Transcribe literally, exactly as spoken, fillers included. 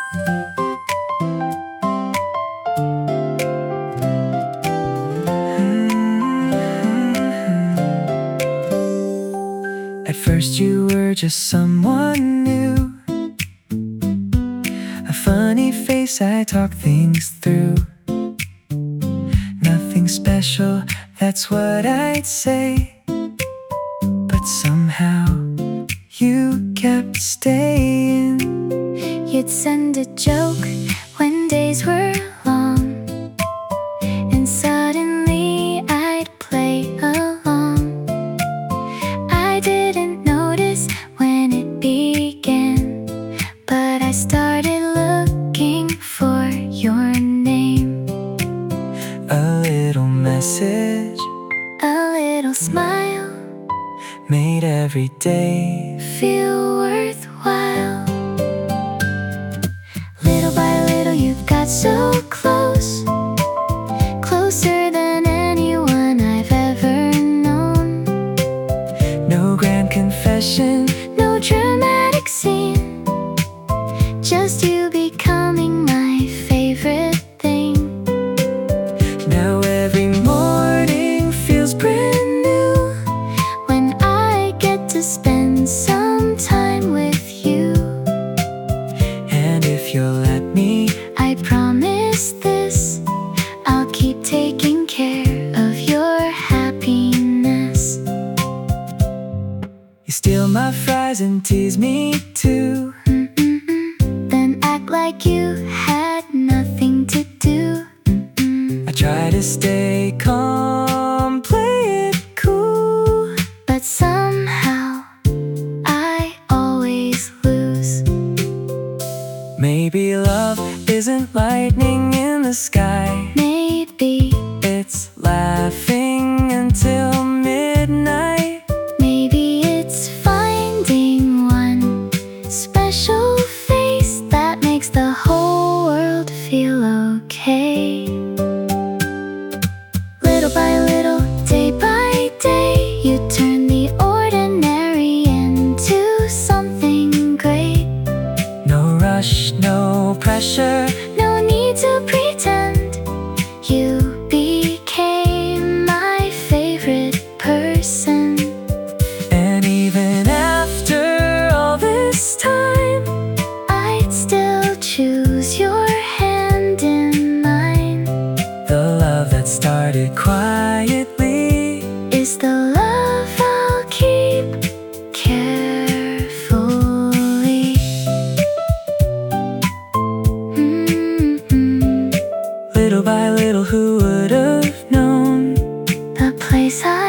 At first you were just someone new, a funny face I talk things through. Nothing special, that's what I'd say. But somehow you kept staying. You'd send a joke when days were long, and suddenly I'd play along. I didn't notice when it began, but I started looking for your name. A little message, a little smile, made every day feel worthwhile. Little by little you've got so close, closer than anyone I've ever known. No grand confession, no dramatic scene, just you becoming my favorite thing. Now every morning feels brand new when I get to spend some time with you. And if you'll let me, I promise this, I'll keep taking care of your happiness. you steal my fries and tease me too. Mm-mm-mm. Then act like you had nothing to do. Mm-mm. I try to stay calm, play it cool, But somehow I always lose. maybe love isn't lightning in the sky. Maybe, It's laughing until midnight. maybe it's finding one special face that makes the whole world feel okay. Little by little, day by day, you turn the ordinary into something great. No rush, no pressure, No need to pretend, you became my favorite person. and even after all this time, I'd still choose your hand in mine. the love that started quietly Is the love I'll keep carefully. Mm-mm. little by little. Who would have known? The place I